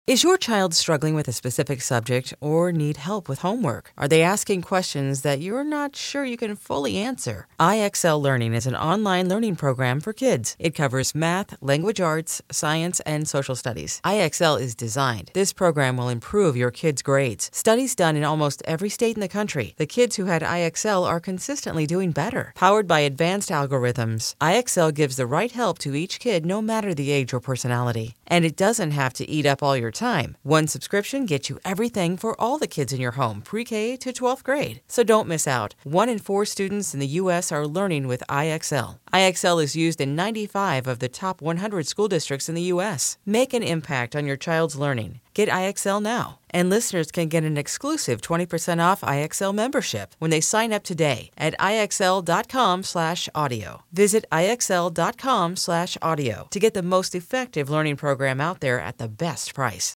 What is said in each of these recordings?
Is your child struggling with a specific subject or need help with homework? Are they asking questions that you're not sure you can fully answer? IXL Learning is an online learning program for kids. It covers math, language arts, science, and social studies. IXL is designed. This program will improve your kids' grades. Studies done in almost every state in the country. The kids who had IXL are consistently doing better. Powered by advanced algorithms, IXL gives the right help to each kid no matter the age or personality. And it doesn't have to eat up all your time. One subscription gets you everything for all the kids in your home, pre-K to 12th grade. So don't miss out. 1 in 4 students in the U.S. are learning with IXL. IXL is used in 95 of the top 100 school districts in the U.S. Make an impact on your child's learning. Get IXL now. And listeners can get an exclusive 20% off IXL membership when they sign up today at IXL.com/audio. Visit IXL.com/audio to get the most effective learning program out there at the best price.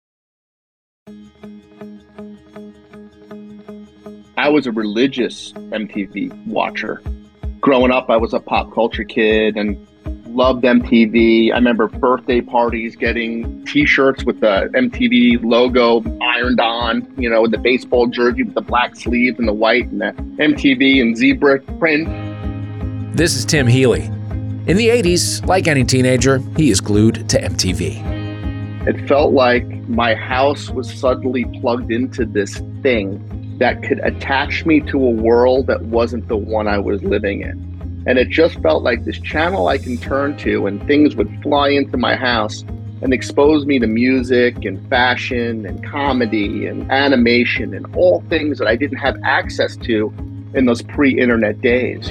I was a religious MTV watcher. Growing up, I was a pop culture kid and loved MTV. I remember birthday parties, getting T-shirts with the MTV logo ironed on, the baseball jersey with the black sleeves and the white and the MTV and zebra print. This is Tim Healy. In the 80s, like any teenager, he is glued to MTV. It felt like my house was suddenly plugged into this thing that could attach me to a world that wasn't the one I was living in. And it just felt like this channel I can turn to and things would fly into my house and expose me to music and fashion and comedy and animation and all things that I didn't have access to in those pre-internet days.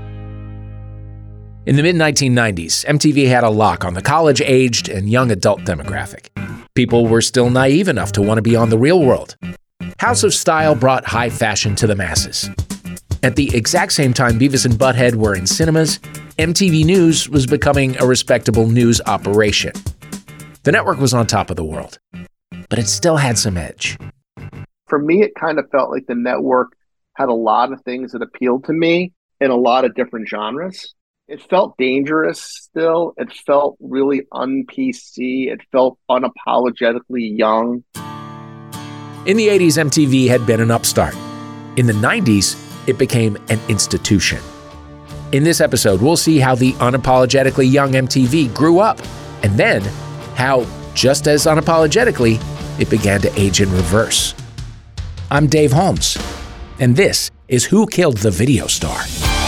In the mid-1990s, MTV had a lock on the college-aged and young adult demographic. People were still naive enough to want to be on the real world. House of Style brought high fashion to the masses. At the exact same time Beavis and Butthead were in cinemas, MTV News was becoming a respectable news operation. The network was on top of the world, but it still had some edge. For me, it kind of felt like the network had a lot of things that appealed to me in a lot of different genres. It felt dangerous still. It felt really un-PC. It felt unapologetically young. In the 80s, MTV had been an upstart. In the 90s, it became an institution. In this episode, we'll see how the unapologetically young MTV grew up, and then how, just as unapologetically, it began to age in reverse. I'm Dave Holmes, and this is Who Killed the Video Star?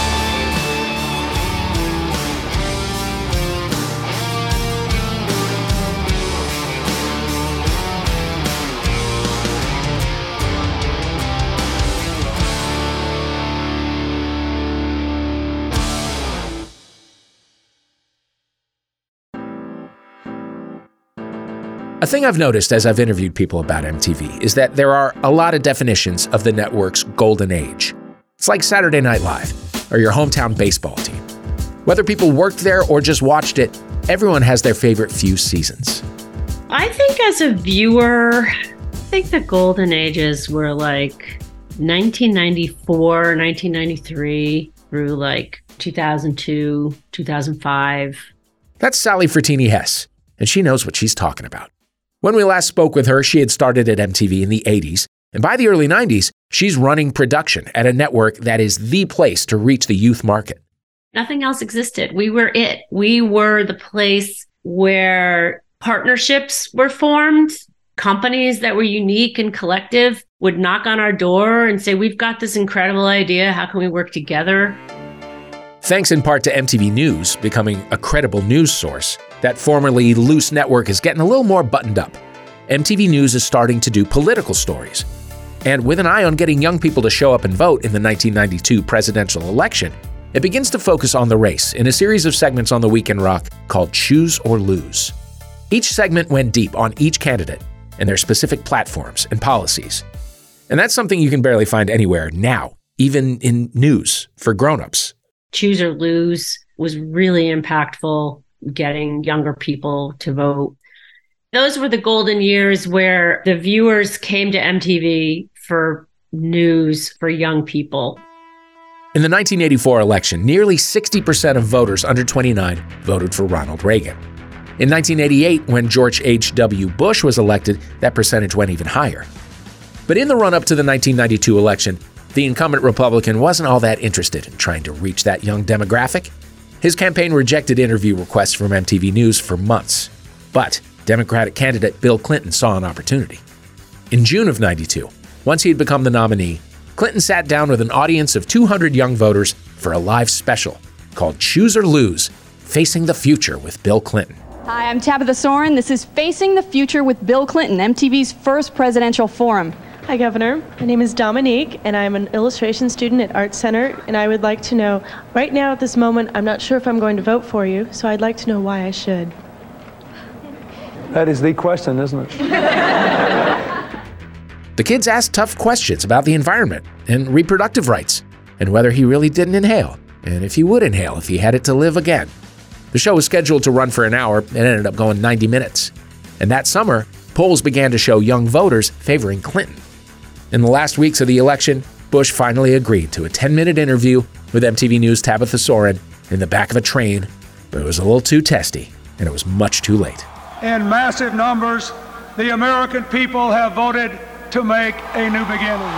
A thing I've noticed as I've interviewed people about MTV is that there are a lot of definitions of the network's golden age. It's like Saturday Night Live or your hometown baseball team. Whether people worked there or just watched it, everyone has their favorite few seasons. I think as a viewer, I think the golden ages were like 1994, 1993 through like 2002, 2005. That's Sally Frattini Hess, and she knows what she's talking about. When we last spoke with her, she had started at MTV in the 80s, and by the early 90s, she's running production at a network that is the place to reach the youth market. Nothing else existed. We were it. We were the place where partnerships were formed. Companies that were unique and collective would knock on our door and say, we've got this incredible idea. How can we work together? Thanks in part to MTV News becoming a credible news source, that formerly loose network is getting a little more buttoned up. MTV News is starting to do political stories. And with an eye on getting young people to show up and vote in the 1992 presidential election, it begins to focus on the race in a series of segments on The Weekend Rock called Choose or Lose. Each segment went deep on each candidate and their specific platforms and policies. And that's something you can barely find anywhere now, even in news for grown-ups. Choose or Lose was really impactful, getting younger people to vote. Those were the golden years where the viewers came to MTV for news for young people. In the 1984 election, nearly 60% of voters under 29 voted for Ronald Reagan. In 1988, when George H.W. Bush was elected, that percentage went even higher. But in the run-up to the 1992 election, the incumbent Republican wasn't all that interested in trying to reach that young demographic. His campaign rejected interview requests from MTV News for months. But Democratic candidate Bill Clinton saw an opportunity. In June of '92, once he had become the nominee, Clinton sat down with an audience of 200 young voters for a live special called Choose or Lose, Facing the Future with Bill Clinton. Hi, I'm Tabitha Soren. This is Facing the Future with Bill Clinton, MTV's first presidential forum. Hi, Governor. My name is Dominique, and I'm an illustration student at Art Center, and I would like to know, right now at this moment, I'm not sure if I'm going to vote for you, so I'd like to know why I should. That is the question, isn't it? The kids asked tough questions about the environment and reproductive rights, and whether he really didn't inhale, and if he would inhale if he had it to live again. The show was scheduled to run for an hour and ended up going 90 minutes. And that summer, polls began to show young voters favoring Clinton. In the last weeks of the election, Bush finally agreed to a 10-minute interview with MTV News' Tabitha Soren in the back of a train, but it was a little too testy, and it was much too late. In massive numbers, the American people have voted to make a new beginning.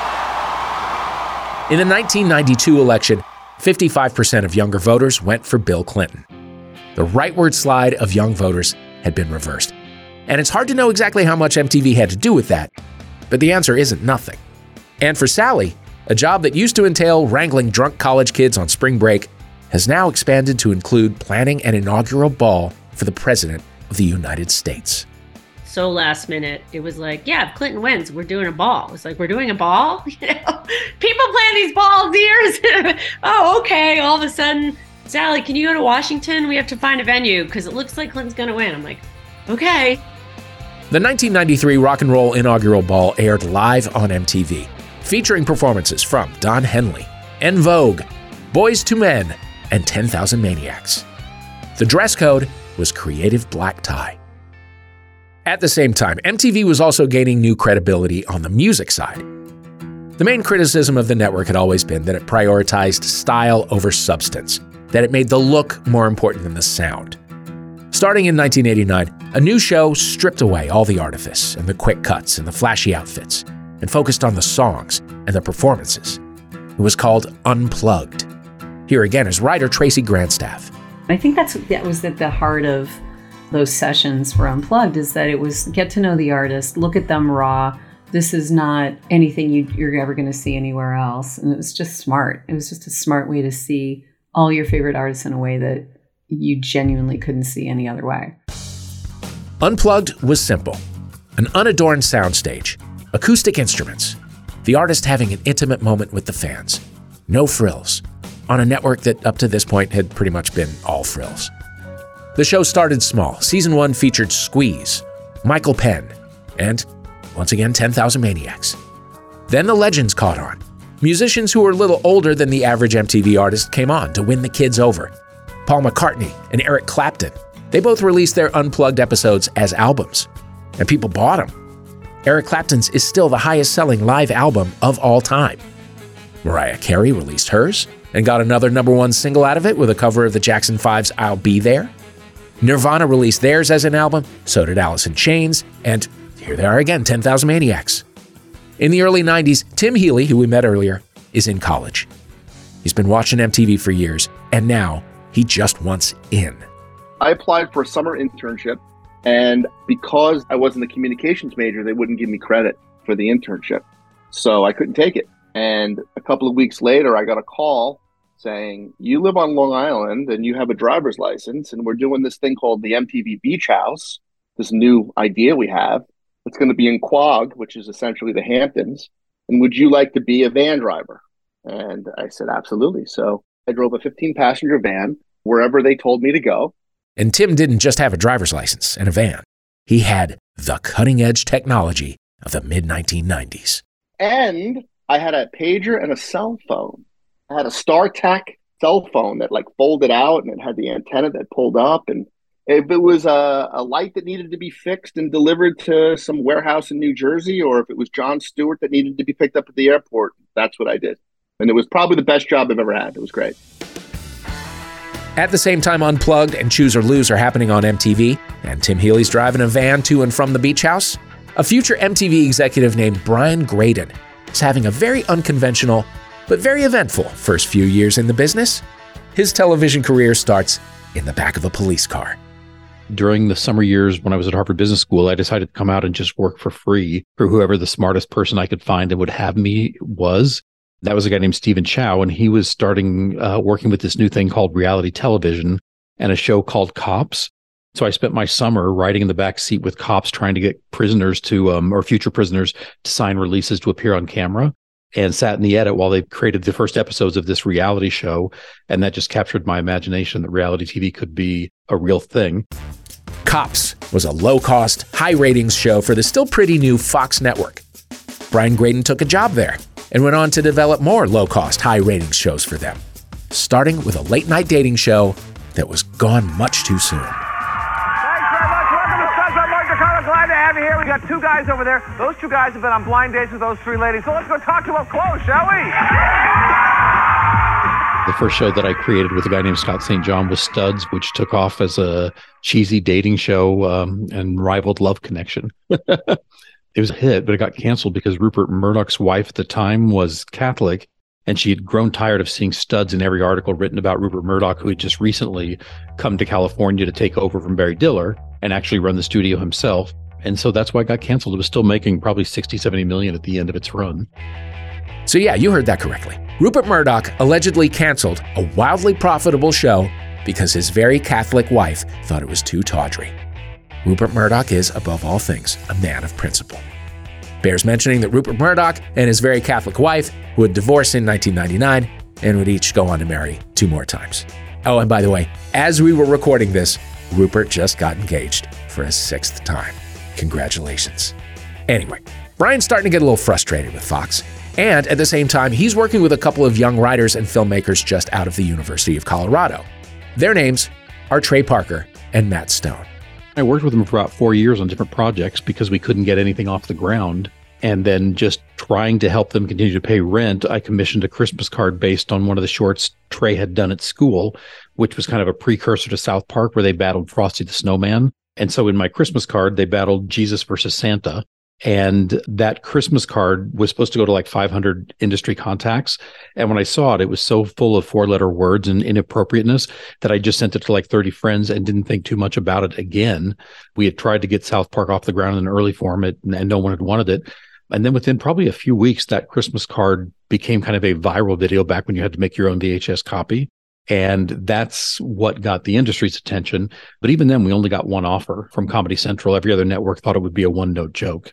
In the 1992 election, 55% of younger voters went for Bill Clinton. The rightward slide of young voters had been reversed. And it's hard to know exactly how much MTV had to do with that, but the answer isn't nothing. And for Sally, a job that used to entail wrangling drunk college kids on spring break has now expanded to include planning an inaugural ball for the President of the United States. So last minute, it was like, yeah, if Clinton wins, we're doing a ball. It's like, we're doing a ball? You know, people plan these balls years. Oh, okay. All of a sudden, Sally, can you go to Washington? We have to find a venue because it looks like Clinton's going to win. I'm like, okay. The 1993 Rock and Roll Inaugural Ball aired live on MTV, featuring performances from Don Henley, En Vogue, Boyz II Men, and 10,000 Maniacs. The dress code was creative black tie. At the same time, MTV was also gaining new credibility on the music side. The main criticism of the network had always been that it prioritized style over substance, that it made the look more important than the sound. Starting in 1989, a new show stripped away all the artifice and the quick cuts and the flashy outfits and focused on the songs and the performances. It was called Unplugged. Here again is writer Tracy Grandstaff. I think that was at the heart of those sessions for Unplugged, is that it was get to know the artist, look at them raw. This is not anything you're ever going to see anywhere else. And it was just smart. It was just a smart way to see all your favorite artists in a way that you genuinely couldn't see any other way. Unplugged was simple. An unadorned soundstage, acoustic instruments, the artist having an intimate moment with the fans. No frills, on a network that up to this point had pretty much been all frills. The show started small. Season 1 featured Squeeze, Michael Penn, and, once again, 10,000 Maniacs. Then the legends caught on. Musicians who were a little older than the average MTV artist came on to win the kids over. Paul McCartney and Eric Clapton. They both released their Unplugged episodes as albums, and people bought them. Eric Clapton's is still the highest-selling live album of all time. Mariah Carey released hers and got another #1 single out of it with a cover of the Jackson 5's I'll Be There. Nirvana released theirs as an album, so did Alice in Chains, and here they are again, 10,000 Maniacs. In the early 90s, Tim Healy, who we met earlier, is in college. He's been watching MTV for years, and now he just wants in. I applied for a summer internship, and because I wasn't a communications major, they wouldn't give me credit for the internship. So I couldn't take it. And a couple of weeks later, I got a call saying, you live on Long Island and you have a driver's license, and we're doing this thing called the MTV Beach House, this new idea we have. It's going to be in Quogue, which is essentially the Hamptons. And would you like to be a van driver? And I said, absolutely. So I drove a 15-passenger van wherever they told me to go. And Tim didn't just have a driver's license and a van. He had the cutting-edge technology of the mid-1990s. And I had a pager and a cell phone. I had a StarTAC cell phone that folded out, and it had the antenna that pulled up. And if it was a light that needed to be fixed and delivered to some warehouse in New Jersey, or if it was Jon Stewart that needed to be picked up at the airport, that's what I did. And it was probably the best job I've ever had. It was great. At the same time, Unplugged and Choose or Lose are happening on MTV, and Tim Healy's driving a van to and from the beach house. A future MTV executive named Brian Graden is having a very unconventional but very eventful first few years in the business. His television career starts in the back of a police car. During the summer years when I was at Harvard Business School, I decided to come out and just work for free for whoever the smartest person I could find and would have me was. That was a guy named Stephen Chow, and he was starting working with this new thing called reality television and a show called Cops. So I spent my summer riding in the back seat with cops trying to get prisoners to, or future prisoners, to sign releases to appear on camera, and sat in the edit while they created the first episodes of this reality show. And that just captured my imagination that reality TV could be a real thing. Cops was a low-cost, high-ratings show for the still pretty new Fox network. Brian Graden took a job there and went on to develop more low-cost, high-ratings shows for them, starting with a late-night dating show that was gone much too soon. Thanks very much. Welcome to Sunset Mark Dakota. Glad to have you here. We got two guys over there. Those two guys have been on blind dates with those three ladies. So let's go talk to them up close, shall we? The first show that I created with a guy named Scott St. John was Studs, which took off as a cheesy dating show and rivaled Love Connection. It was a hit, but it got canceled because Rupert Murdoch's wife at the time was Catholic, and she had grown tired of seeing studs in every article written about Rupert Murdoch, who had just recently come to California to take over from Barry Diller and actually run the studio himself. And so that's why it got canceled. It was still making probably 60, 70 million at the end of its run. So yeah, you heard that correctly. Rupert Murdoch allegedly canceled a wildly profitable show because his very Catholic wife thought it was too tawdry. Rupert Murdoch is, above all things, a man of principle. Bears mentioning that Rupert Murdoch and his very Catholic wife would divorce in 1999 and would each go on to marry 2 more times. Oh, and by the way, as we were recording this, Rupert just got engaged for a 6th time. Congratulations. Anyway, Brian's starting to get a little frustrated with Fox. And at the same time, he's working with a couple of young writers and filmmakers just out of the University of Colorado. Their names are Trey Parker and Matt Stone. I worked with them for about 4 years on different projects because we couldn't get anything off the ground. And then just trying to help them continue to pay rent, I commissioned a Christmas card based on one of the shorts Trey had done at school, which was kind of a precursor to South Park, where they battled Frosty the Snowman. And so in my Christmas card, they battled Jesus versus Santa. And that Christmas card was supposed to go to like 500 industry contacts. And when I saw it, it was so full of 4-letter words and inappropriateness that I just sent it to like 30 friends and didn't think too much about it again. We had tried to get South Park off the ground in an early form, and no one had wanted it. And then within probably a few weeks, that Christmas card became kind of a viral video back when you had to make your own VHS copy. And that's what got the industry's attention. But even then, we only got one offer from Comedy Central. Every other network thought it would be a one-note joke.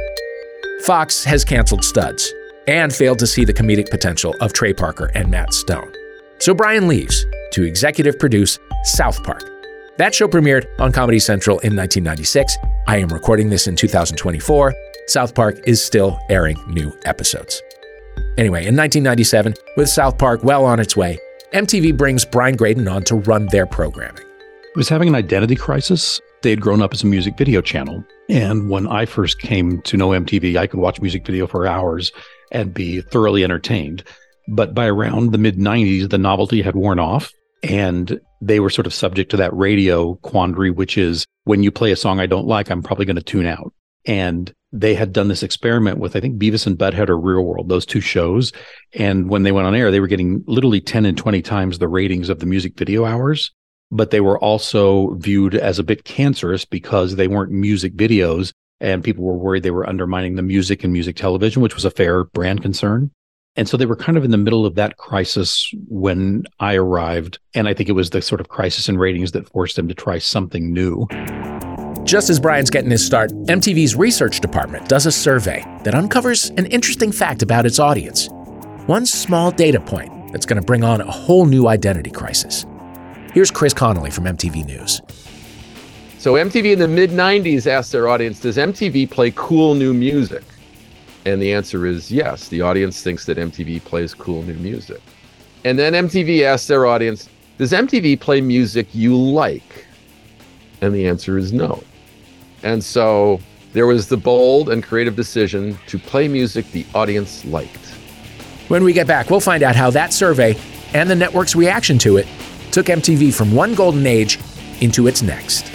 Fox has canceled Studs and failed to see the comedic potential of Trey Parker and Matt Stone. So Brian leaves to executive produce South Park. That show premiered on Comedy Central in 1996. I am recording this in 2024. South Park is still airing new episodes. Anyway, in 1997, with South Park well on its way, MTV brings Brian Graden on to run their programming. It was having an identity crisis. They had grown up as a music video channel. And when I first came to know MTV, I could watch music video for hours and be thoroughly entertained. But by around the mid-90s, the novelty had worn off, and they were sort of subject to that radio quandary, which is when you play a song I don't like, I'm probably going to tune out. And they had done this experiment with, I think, Beavis and Butthead or Real World, those two shows. And when they went on air, they were getting literally 10 and 20 times the ratings of the music video hours. But they were also viewed as a bit cancerous because they weren't music videos, and people were worried they were undermining the music and music television, which was a fair brand concern. And so they were kind of in the middle of that crisis when I arrived. And I think it was the sort of crisis in ratings that forced them to try something new. Just as Brian's getting his start, MTV's research department does a survey that uncovers an interesting fact about its audience. One small data point that's going to bring on a whole new identity crisis. Here's Chris Connolly from MTV News. So MTV in the mid-90s asked their audience, does MTV play cool new music? And the answer is yes. The audience thinks that MTV plays cool new music. And then MTV asked their audience, does MTV play music you like? And the answer is no. And so there was the bold and creative decision to play music the audience liked. When we get back, we'll find out how that survey and the network's reaction to it took MTV from one golden age into its next.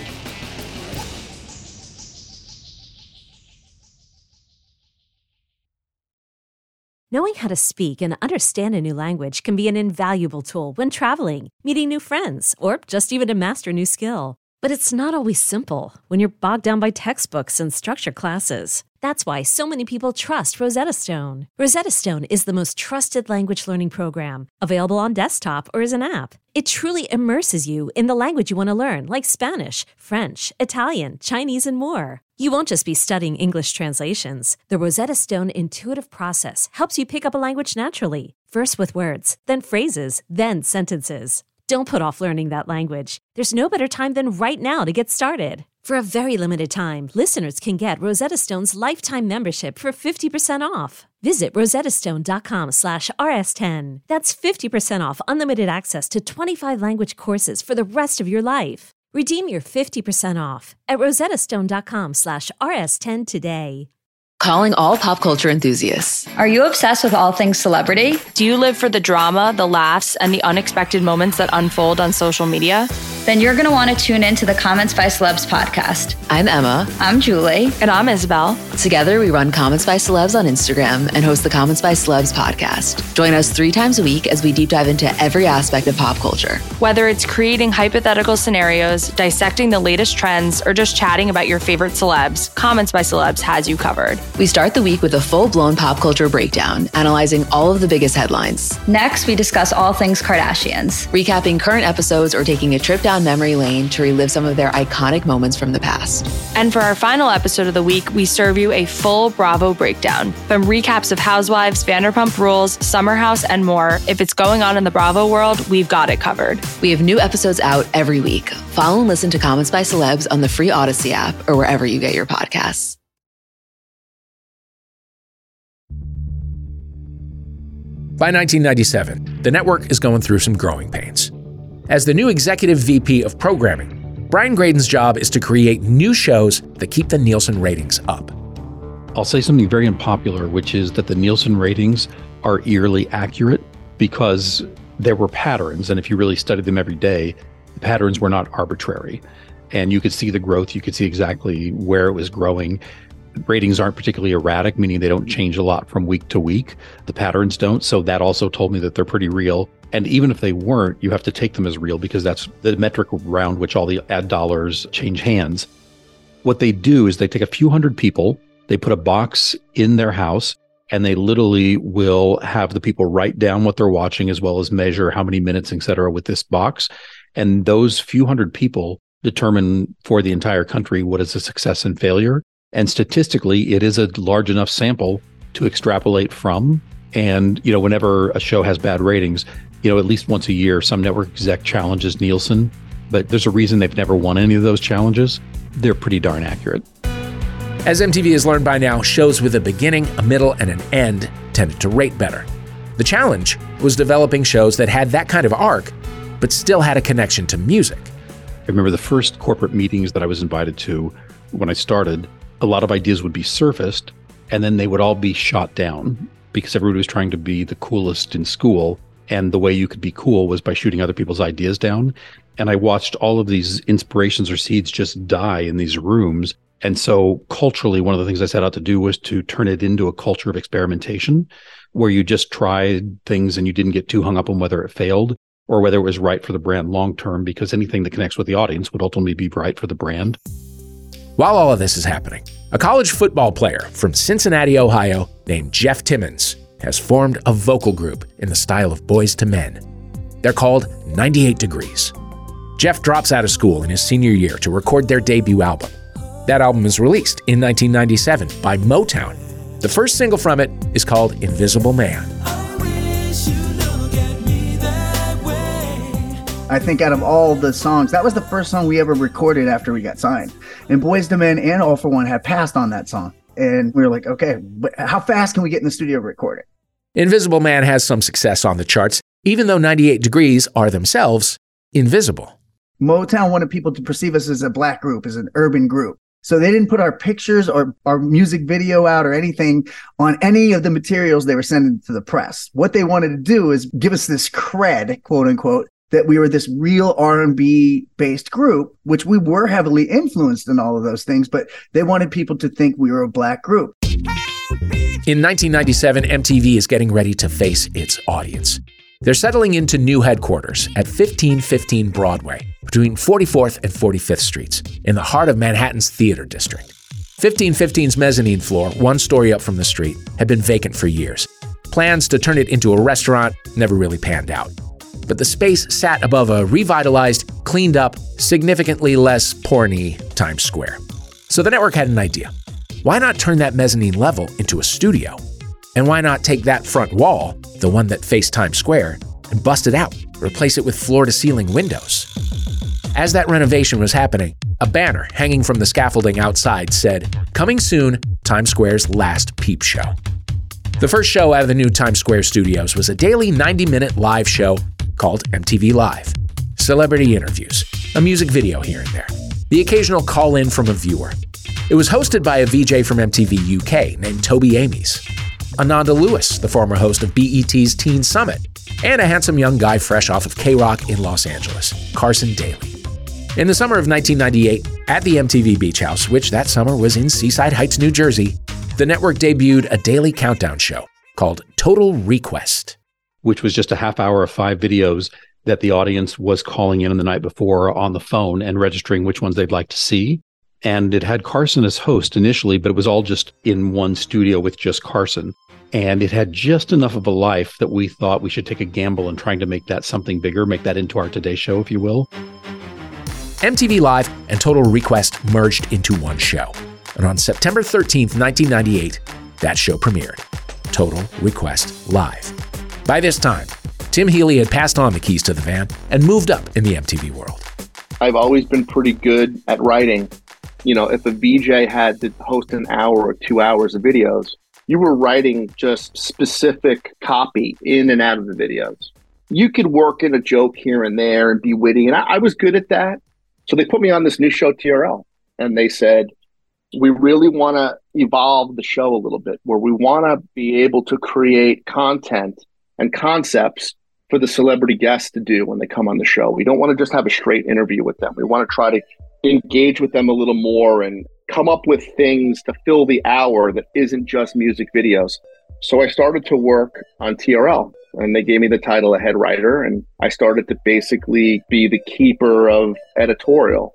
Knowing how to speak and understand a new language can be an invaluable tool when traveling, meeting new friends, or just even to master a new skill. But it's not always simple when you're bogged down by textbooks and structured classes. That's why so many people trust Rosetta Stone. Rosetta Stone is the most trusted language learning program, available on desktop or as an app. It truly immerses you in the language you want to learn, like Spanish, French, Italian, Chinese, and more. You won't just be studying English translations. The Rosetta Stone intuitive process helps you pick up a language naturally, first with words, then phrases, then sentences. Don't put off learning that language. There's no better time than right now to get started. For a very limited time, listeners can get Rosetta Stone's lifetime membership for 50% off. Visit rosettastone.com/rs10. That's 50% off unlimited access to 25 language courses for the rest of your life. Redeem your 50% off at rosettastone.com/rs10 today. Calling all pop culture enthusiasts. Are you obsessed with all things celebrity? Do you live for the drama, the laughs, and the unexpected moments that unfold on social media? Then you're going to want to tune in to the Comments by Celebs podcast. I'm Emma. I'm Julie. And I'm Isabel. Together, we run Comments by Celebs on Instagram and host the Comments by Celebs podcast. Join us 3 times a week as we deep dive into every aspect of pop culture. Whether it's creating hypothetical scenarios, dissecting the latest trends, or just chatting about your favorite celebs, Comments by Celebs has you covered. We start the week with a full-blown pop culture breakdown, analyzing all of the biggest headlines. Next, we discuss all things Kardashians, recapping current episodes or taking a trip down memory lane to relive some of their iconic moments from the past. And for our final episode of the week, we serve you a full Bravo breakdown. From recaps of Housewives, Vanderpump Rules, Summer House, and more, if it's going on in the Bravo world, we've got it covered. We have new episodes out every week. Follow and listen to Comments by Celebs on the free Odyssey app or wherever you get your podcasts. By 1997, the network is going through some growing pains. As the new executive VP of programming, Brian Graden's job is to create new shows that keep the Nielsen ratings up. I'll say something very unpopular, which is that the Nielsen ratings are eerily accurate because there were patterns, and if you really studied them every day, the patterns were not arbitrary. And you could see the growth, you could see exactly where it was growing. Ratings aren't particularly erratic, meaning they don't change a lot from week to week. The patterns don't. So that also told me that they're pretty real. And even if they weren't, you have to take them as real because that's the metric around which all the ad dollars change hands. What they do is they take a few hundred people, they put a box in their house, and they literally will have the people write down what they're watching as well as measure how many minutes, et cetera, with this box. And those few hundred people determine for the entire country what is a success and failure. And statistically, it is a large enough sample to extrapolate from. And, whenever a show has bad ratings, at least once a year, some network exec challenges Nielsen. But there's a reason they've never won any of those challenges. They're pretty darn accurate. As MTV has learned by now, shows with a beginning, a middle, and an end tended to rate better. The challenge was developing shows that had that kind of arc, but still had a connection to music. I remember the first corporate meetings that I was invited to when I started. A lot of ideas would be surfaced, and then they would all be shot down because everybody was trying to be the coolest in school. And the way you could be cool was by shooting other people's ideas down. And I watched all of these inspirations or seeds just die in these rooms. And so culturally, one of the things I set out to do was to turn it into a culture of experimentation where you just tried things and you didn't get too hung up on whether it failed or whether it was right for the brand long term, because anything that connects with the audience would ultimately be right for the brand. While all of this is happening, a college football player from Cincinnati, Ohio, named Jeff Timmons, has formed a vocal group in the style of Boyz II Men. They're called 98 Degrees. Jeff drops out of school in his senior year to record their debut album. That album was released in 1997 by Motown. The first single from it is called Invisible Man. I think out of all the songs, that was the first song we ever recorded after we got signed. And Boyz II Men and All For One had passed on that song. And we were like, okay, but how fast can we get in the studio to record it? Invisible Man has some success on the charts, even though 98 Degrees are themselves invisible. Motown wanted people to perceive us as a black group, as an urban group. So they didn't put our pictures or our music video out or anything on any of the materials they were sending to the press. What they wanted to do is give us this cred, quote unquote, that we were this real R&B based group, which we were heavily influenced in all of those things, but they wanted people to think we were a black group. In 1997, MTV is getting ready to face its audience. They're settling into new headquarters at 1515 Broadway, between 44th and 45th Streets, in the heart of Manhattan's theater district. 1515's mezzanine floor, one story up from the street, had been vacant for years. Plans to turn it into a restaurant never really panned out. But the space sat above a revitalized, cleaned up, significantly less porny Times Square. So the network had an idea. Why not turn that mezzanine level into a studio? And why not take that front wall, the one that faced Times Square, and bust it out, replace it with floor-to-ceiling windows? As that renovation was happening, a banner hanging from the scaffolding outside said, "Coming soon, Times Square's last peep show." The first show out of the new Times Square studios was a daily 90-minute live show called MTV Live. Celebrity interviews, a music video here and there, the occasional call-in from a viewer. It was hosted by a VJ from MTV UK named Toby Amies, Ananda Lewis, the former host of BET's Teen Summit, and a handsome young guy fresh off of K-Rock in Los Angeles, Carson Daly. In the summer of 1998, at the MTV Beach House, which that summer was in Seaside Heights, New Jersey, the network debuted a daily countdown show called Total Request, which was just a half hour of 5 videos that the audience was calling in the night before on the phone and registering which ones they'd like to see. And it had Carson as host initially, but it was all just in one studio with just Carson. And it had just enough of a life that we thought we should take a gamble in trying to make that something bigger, make that into our Today Show, if you will. MTV Live and Total Request merged into one show. And on September 13th, 1998, that show premiered, Total Request Live. By this time, Tim Healy had passed on the keys to the van and moved up in the MTV world. I've always been pretty good at writing. You know, if a VJ had to host an hour or 2 hours of videos, you were writing just specific copy in and out of the videos. You could work in a joke here and there and be witty, and I was good at that. So they put me on this new show, TRL, and they said, we really want to evolve the show a little bit, where we want to be able to create content and concepts for the celebrity guests to do when they come on the show. We don't want to just have a straight interview with them. We want to try to engage with them a little more and come up with things to fill the hour that isn't just music videos. So I started to work on TRL, and they gave me the title of head writer, and I started to basically be the keeper of editorial.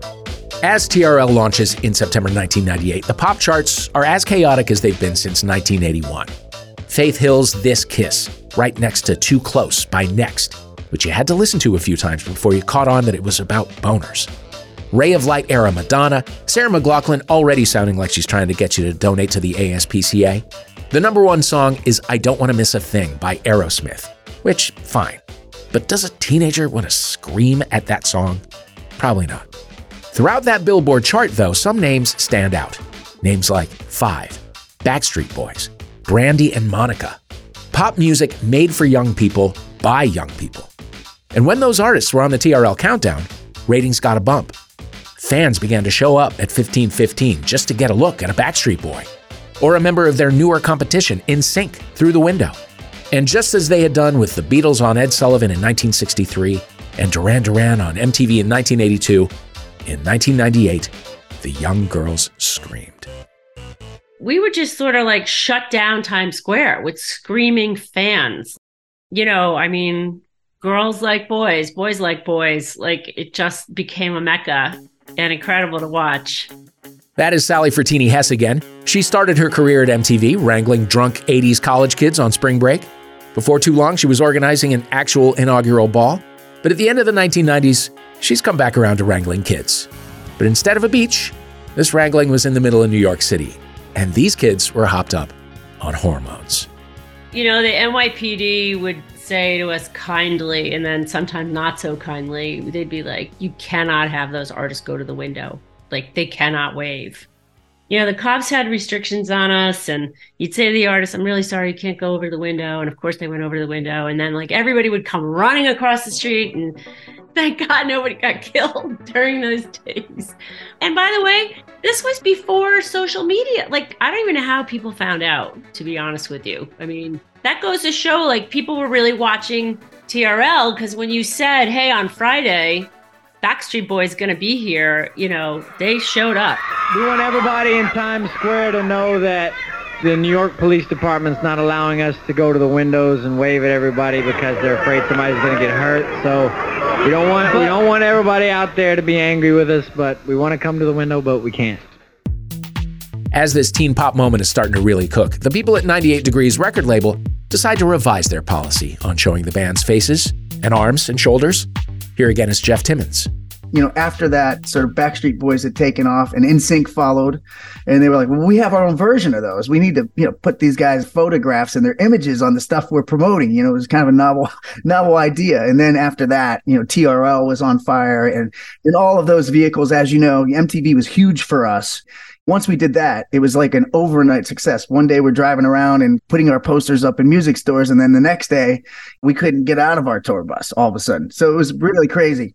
As TRL launches in September 1998, the pop charts are as chaotic as they've been since 1981. Faith Hill's This Kiss, right next to Too Close by Next, which you had to listen to a few times before you caught on that it was about boners. Ray of Light era Madonna, Sarah McLachlan already sounding like she's trying to get you to donate to the ASPCA. The number one song is I Don't Want to Miss a Thing by Aerosmith, which, fine. But does a teenager want to scream at that song? Probably not. Throughout that Billboard chart, though, some names stand out. Names like Five, Backstreet Boys, Brandy and Monica. Pop music made for young people by young people. And when those artists were on the TRL countdown, ratings got a bump. Fans began to show up at 1515 just to get a look at a Backstreet Boy, or a member of their newer competition, NSYNC, through the window. And just as they had done with the Beatles on Ed Sullivan in 1963 and Duran Duran on MTV in 1982, in 1998, the young girls screamed. We would just sort of like shut down Times Square with screaming fans. You know, I mean, girls like boys, boys like boys. Like, it just became a mecca and incredible to watch. That is Sally Fertini Hess again. She started her career at MTV, wrangling drunk 80s college kids on spring break. Before too long, she was organizing an actual inaugural ball. But at the end of the 1990s, she's come back around to wrangling kids. But instead of a beach, this wrangling was in the middle of New York City. And these kids were hopped up on hormones. You know, the NYPD would say to us kindly, and then sometimes not so kindly, they'd be like, you cannot have those artists go to the window. Like, they cannot wave. You know, the cops had restrictions on us, and you'd say to the artist, I'm really sorry, you can't go over to the window. And of course they went over to the window, and then like everybody would come running across the street, and thank God nobody got killed during those days. And by the way, this was before social media. Like, I don't even know how people found out, to be honest with you. I mean, that goes to show, like, people were really watching TRL, because when you said, hey, on Friday, Backstreet Boys going to be here, you know, they showed up. We want everybody in Times Square to know that the New York Police Department's not allowing us to go to the windows and wave at everybody because they're afraid somebody's going to get hurt. So we don't want everybody out there to be angry with us, but we want to come to the window, but we can't. As this teen pop moment is starting to really cook, the people at 98 Degrees record label decide to revise their policy on showing the band's faces and arms and shoulders. Here again is Jeff Timmons. You know, after that, sort of Backstreet Boys had taken off and NSYNC followed, and they were like, well, we have our own version of those. We need to, you know, put these guys' photographs and their images on the stuff we're promoting. You know, it was kind of a novel idea. And then after that, you know, TRL was on fire, and in all of those vehicles, as you know, MTV was huge for us. Once we did that, it was like an overnight success. One day we're driving around and putting our posters up in music stores, and then the next day we couldn't get out of our tour bus all of a sudden. So it was really crazy.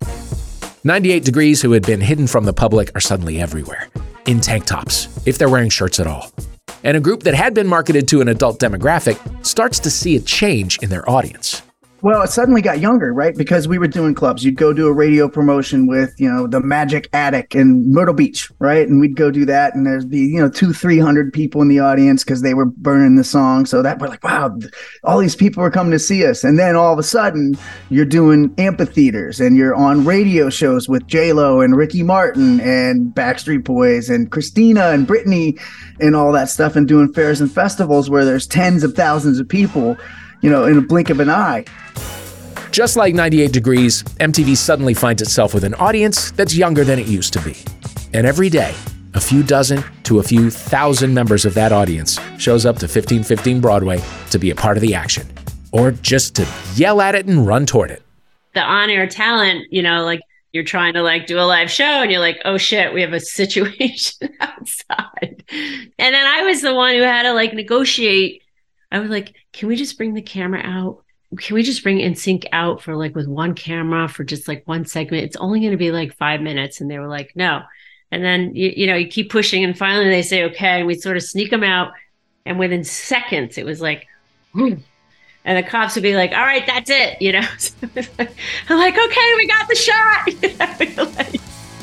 98 Degrees, who had been hidden from the public, are suddenly everywhere, in tank tops, if they're wearing shirts at all. And a group that had been marketed to an adult demographic starts to see a change in their audience. Well, it suddenly got younger, right? Because we were doing clubs. You'd go do a radio promotion with, you know, the Magic Attic in Myrtle Beach, right? And we'd go do that, and there'd be, you know, 200-300 people in the audience because they were burning the song. So that we're like, wow, all these people are coming to see us. And then all of a sudden, you're doing amphitheaters, and you're on radio shows with J-Lo and Ricky Martin and Backstreet Boys and Christina and Britney and all that stuff, and doing fairs and festivals where there's tens of thousands of people, you know, in a blink of an eye. Just like 98 Degrees, MTV suddenly finds itself with an audience that's younger than it used to be. And every day, a few dozen to a few thousand members of that audience shows up to 1515 Broadway to be a part of the action, or just to yell at it and run toward it. The on-air talent, you know, like, you're trying to, like, do a live show, and you're like, oh shit, we have a situation outside. And then I was the one who had to, like, negotiate. I was like, can we just bring the camera out? Can we just bring NSYNC out for, like, with one camera for just, like, one segment? It's only going to be like 5 minutes. And they were like, no. And then, you know, you keep pushing, and finally they say, okay. And we sort of sneak them out. And within seconds, it was like, whoo. And the cops would be like, all right, that's it. You know, I'm like, okay, we got the shot.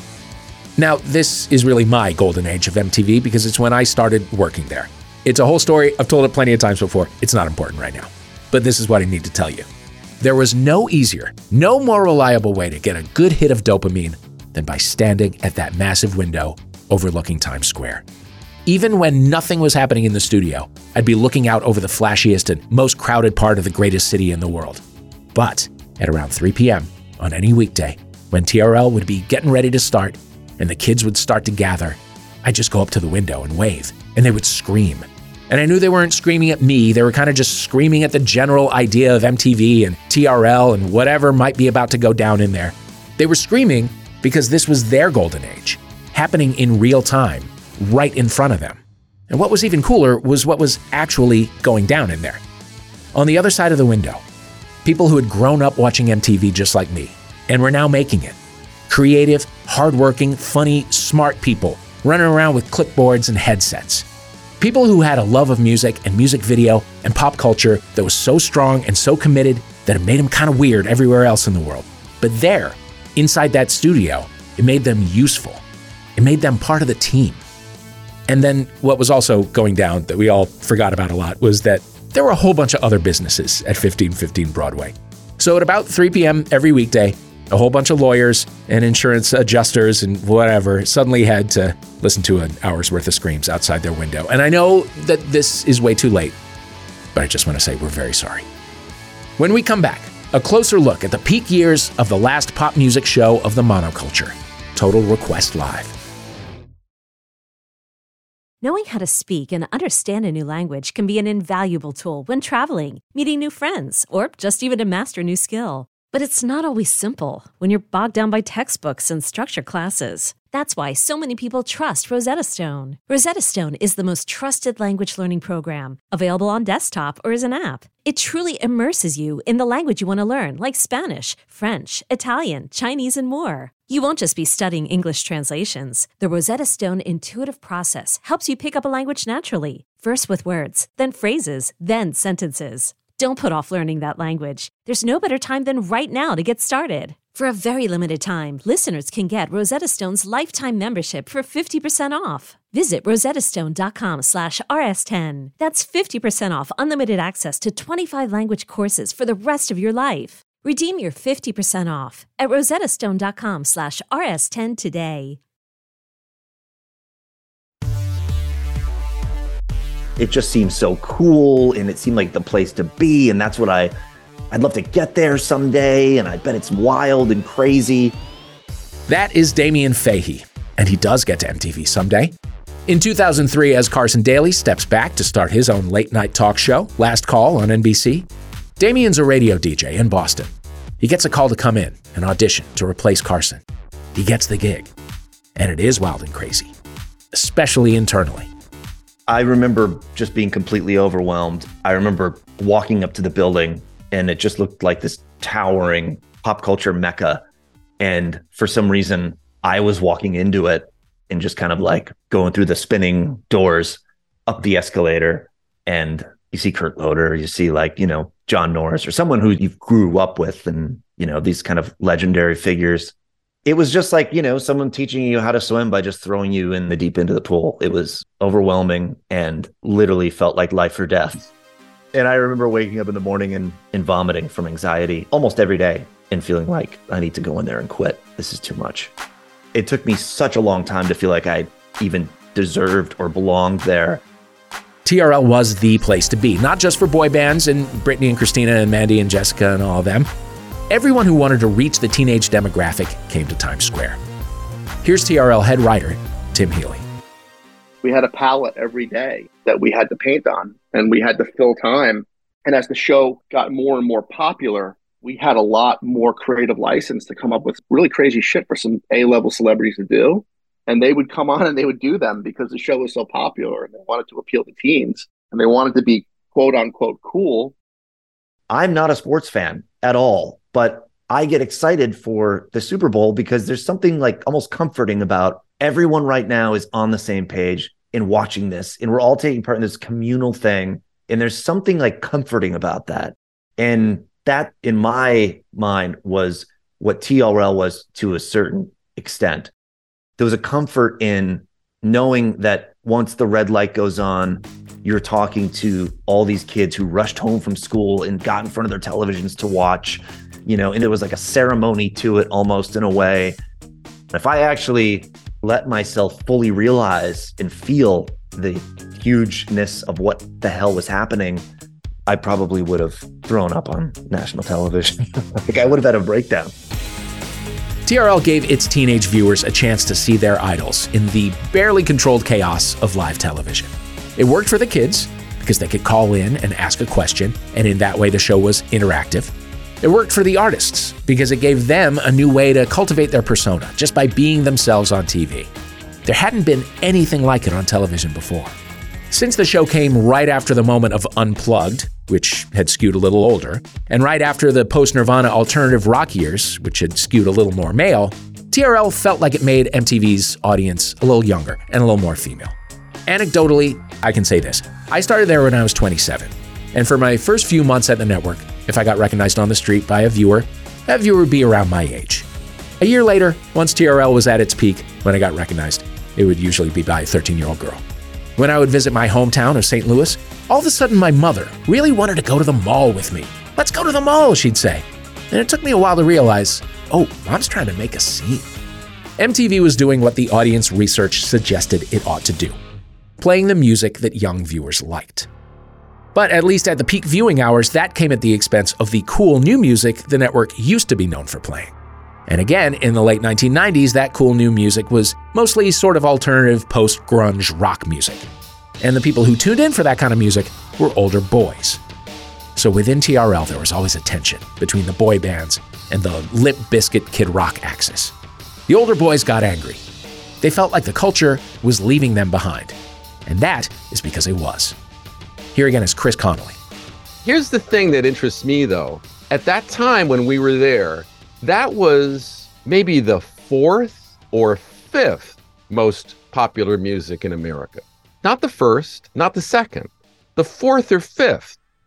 Now, this is really my golden age of MTV because it's when I started working there. It's a whole story. I've told it plenty of times before. It's not important right now. But this is what I need to tell you. There was no easier, no more reliable way to get a good hit of dopamine than by standing at that massive window overlooking Times Square. Even when nothing was happening in the studio, I'd be looking out over the flashiest and most crowded part of the greatest city in the world. But at around 3 p.m. on any weekday, when TRL would be getting ready to start and the kids would start to gather, I'd just go up to the window and wave, and they would scream. And I knew they weren't screaming at me. They were kind of just screaming at the general idea of MTV and TRL and whatever might be about to go down in there. They were screaming because this was their golden age, happening in real time, right in front of them. And what was even cooler was what was actually going down in there. On the other side of the window, people who had grown up watching MTV just like me and were now making it. Creative, hardworking, funny, smart people running around with clipboards and headsets. People who had a love of music and music video and pop culture that was so strong and so committed that it made them kind of weird everywhere else in the world. But there, inside that studio, it made them useful. It made them part of the team. And then what was also going down that we all forgot about a lot was that there were a whole bunch of other businesses at 1515 Broadway. So at about 3 p.m. every weekday, a whole bunch of lawyers and insurance adjusters and whatever suddenly had to listen to an hour's worth of screams outside their window. And I know that this is way too late, but I just want to say we're very sorry. When we come back, a closer look at the peak years of the last pop music show of the monoculture, Total Request Live. Knowing how to speak and understand a new language can be an invaluable tool when traveling, meeting new friends, or just even to master a new skill. But it's not always simple when you're bogged down by textbooks and structure classes. That's why so many people trust Rosetta Stone. Rosetta Stone is the most trusted language learning program, available on desktop or as an app. It truly immerses you in the language you want to learn, like Spanish, French, Italian, Chinese, and more. You won't just be studying English translations. The Rosetta Stone intuitive process helps you pick up a language naturally, first with words, then phrases, then sentences. Don't put off learning that language. There's no better time than right now to get started. For a very limited time, listeners can get Rosetta Stone's lifetime membership for 50% off. Visit rosettastone.com/rs10. That's 50% off unlimited access to 25 language courses for the rest of your life. Redeem your 50% off at rosettastone.com/rs10 today. It just seemed so cool, and it seemed like the place to be, and that's what I'd love to get there someday, and I bet it's wild and crazy. That is Damien Fahey, and he does get to MTV someday. In 2003, as Carson Daly steps back to start his own late-night talk show, Last Call on NBC, Damien's a radio DJ in Boston. He gets a call to come in and audition to replace Carson. He gets the gig, and it is wild and crazy, especially internally. I remember just being completely overwhelmed. I remember walking up to the building, and it just looked like this towering pop culture mecca. And for some reason, I was walking into it and just kind of like going through the spinning doors up the escalator. And you see Kurt Loder, you see John Norris or someone who you grew up with, and, these kind of legendary figures. It was just like, someone teaching you how to swim by just throwing you in the deep end of the pool. It was overwhelming and literally felt like life or death. And I remember waking up in the morning and vomiting from anxiety almost every day and feeling like I need to go in there and quit. This is too much. It took me such a long time to feel like I even deserved or belonged there. TRL was the place to be, not just for boy bands and Britney and Christina and Mandy and Jessica and all of them. Everyone who wanted to reach the teenage demographic came to Times Square. Here's TRL head writer, Tim Healy. We had a palette every day that we had to paint on, and we had to fill time. And as the show got more and more popular, we had a lot more creative license to come up with really crazy shit for some A-level celebrities to do. And they would come on and they would do them because the show was so popular, and they wanted to appeal to teens, and they wanted to be quote unquote cool. I'm not a sports fan at all, but I get excited for the Super Bowl because there's something like almost comforting about everyone right now is on the same page in watching this, and we're all taking part in this communal thing. And there's something like comforting about that. And that, in my mind, was what TRL was to a certain extent. There was a comfort in knowing that once the red light goes on, you're talking to all these kids who rushed home from school and got in front of their televisions to watch, and there was like a ceremony to it almost in a way. If I actually let myself fully realize and feel the hugeness of what the hell was happening, I probably would have thrown up on national television. Like I would have had a breakdown. TRL gave its teenage viewers a chance to see their idols in the barely controlled chaos of live television. It worked for the kids because they could call in and ask a question, and in that way the show was interactive. It worked for the artists because it gave them a new way to cultivate their persona just by being themselves on TV. There hadn't been anything like it on television before. Since the show came right after the moment of Unplugged, which had skewed a little older, and right after the post-Nirvana alternative rock years, which had skewed a little more male, TRL felt like it made MTV's audience a little younger and a little more female. Anecdotally, I can say this. I started there when I was 27, and for my first few months at the network, if I got recognized on the street by a viewer, that viewer would be around my age. A year later, once TRL was at its peak, when I got recognized, it would usually be by a 13-year-old girl. When I would visit my hometown of St. Louis, all of a sudden my mother really wanted to go to the mall with me. "Let's go to the mall," she'd say. And it took me a while to realize, oh, Mom's trying to make a scene. MTV was doing what the audience research suggested it ought to do, playing the music that young viewers liked. But at least at the peak viewing hours, that came at the expense of the cool new music the network used to be known for playing. And again, in the late 1990s, that cool new music was mostly sort of alternative post-grunge rock music. And the people who tuned in for that kind of music were older boys. So within TRL, there was always a tension between the boy bands and the Limp Bizkit Kid Rock axis. The older boys got angry. They felt like the culture was leaving them behind. And that is because it was. Here again is Chris Connolly. Here's the thing that interests me, though. At that time when we were there, that was maybe the 4th or 5th most popular music in America. Not the 1st, not the 2nd, the 4th or 5th.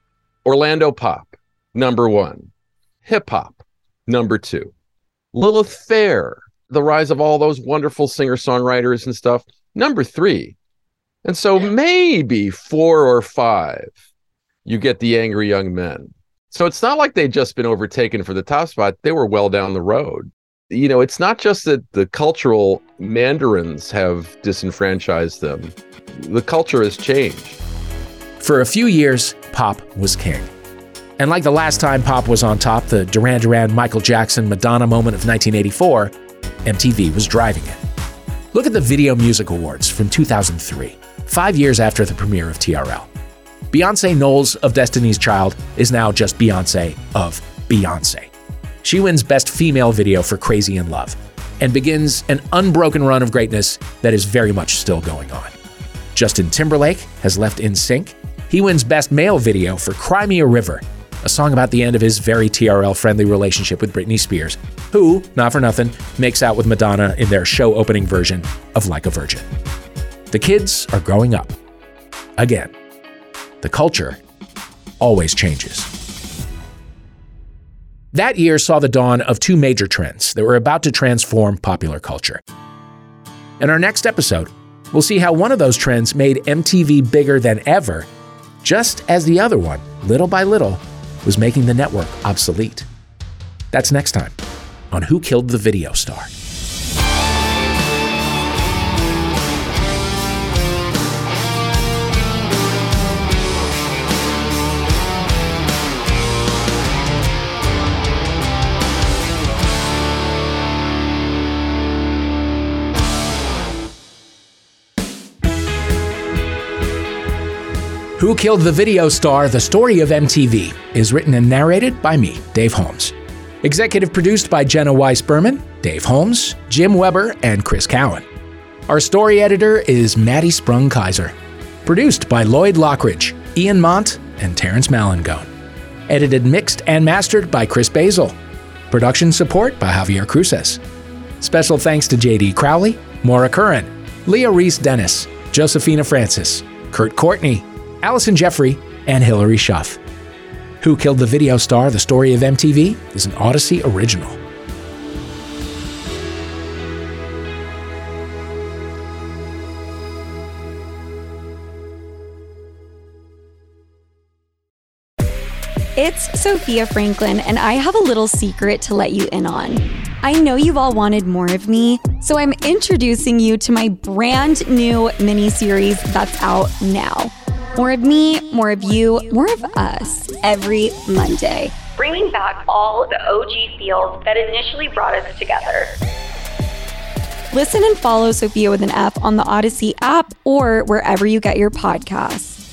Orlando Pop, number 1. Hip hop, number 2. Lilith Fair, the rise of all those wonderful singer-songwriters and stuff, number 3. And so maybe 4 or 5, you get the Angry Young Men. So it's not like they'd just been overtaken for the top spot. They were well down the road. You know, it's not just that the cultural mandarins have disenfranchised them. The culture has changed. For a few years, pop was king. And like the last time pop was on top, the Duran Duran, Michael Jackson, Madonna moment of 1984, MTV was driving it. Look at the Video Music Awards from 2003, 5 years after the premiere of TRL. Beyonce Knowles of Destiny's Child is now just Beyonce of Beyonce. She wins Best Female Video for Crazy in Love and begins an unbroken run of greatness that is very much still going on. Justin Timberlake has left NSYNC. He wins Best Male Video for Cry Me a River, a song about the end of his very TRL-friendly relationship with Britney Spears, who, not for nothing, makes out with Madonna in their show-opening version of Like a Virgin. The kids are growing up. Again. The culture always changes. That year saw the dawn of 2 major trends that were about to transform popular culture. In our next episode, we'll see how one of those trends made MTV bigger than ever, just as the other one, little by little, was making the network obsolete. That's next time on Who Killed the Video Star? Who Killed the Video Star? The Story of MTV is written and narrated by me, Dave Holmes. Executive produced by Jenna Weiss-Berman, Dave Holmes, Jim Weber, and Chris Cowan. Our story editor is Maddie Sprung-Kaiser. Produced by Lloyd Lockridge, Ian Mont, and Terrence Malangone. Edited, mixed, and mastered by Chris Basil. Production support by Javier Cruces. Special thanks to J.D. Crowley, Maura Curran, Leah Reese-Dennis, Josephina Francis, Kurt Courtney, Allison Jeffrey, and Hillary Schuff. Who Killed the Video Star? The Story of MTV is an Odyssey original. It's Sophia Franklin, and I have a little secret to let you in on. I know you've all wanted more of me, so I'm introducing you to my brand new mini-series that's out now. More of me, more of you, more of us every Monday. Bringing back all the OG feels that initially brought us together. Listen and follow Sophia with an F on the Odyssey app or wherever you get your podcasts.